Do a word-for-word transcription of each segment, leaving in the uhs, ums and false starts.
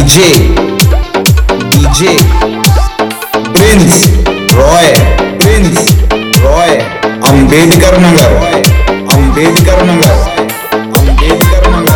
DJ DJ Prince Roy Prince Roy Ambedkar Nagar Ambedkar Nagar Ambedkar Nagar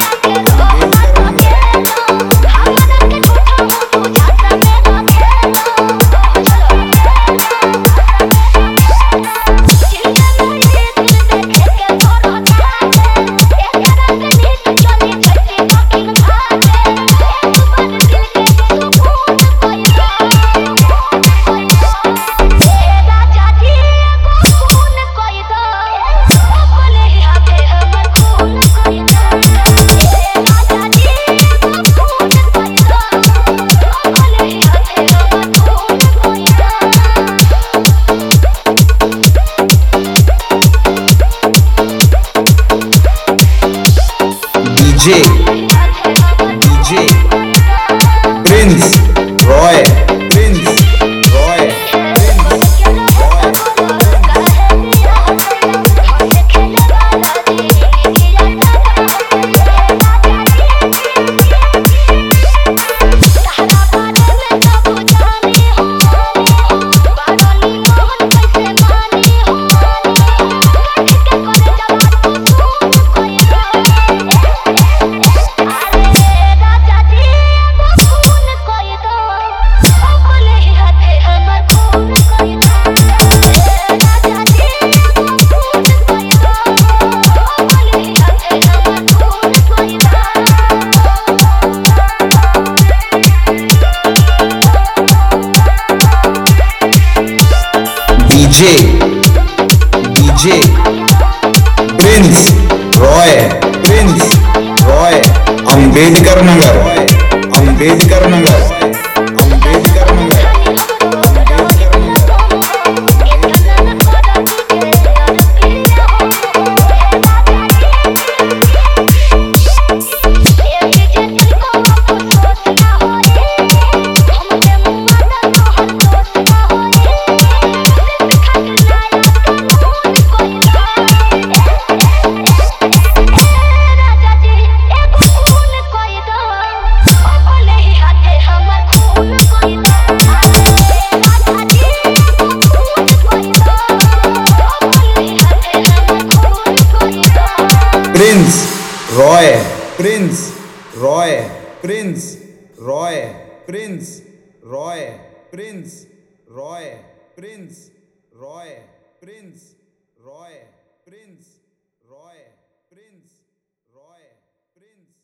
DJ DJ Prince Roy Prince Roy DJ DJ Prince Roy Prince Roy Ambedkar Nagar Ambedkar Nagar Ambedkar Nagar Prince Roy Prince Roy Prince Roy Prince Roy Prince Roy Prince Roy Prince Roy Prince Roy Prince Roy Prince